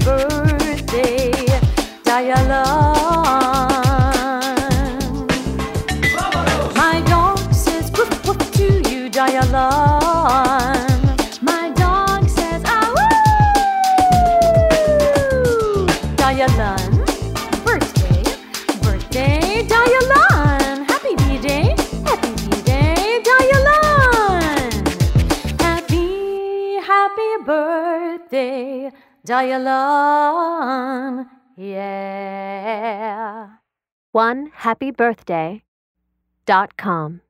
birthday, Dialan. My dog says woof woof to you, Dialan. My dog says ah woo. Dialan, birthday, birthday, Dialan. Happy B-Day, Dialan. Happy birthday, Dialan. Yeah. OneHappyBirthday.com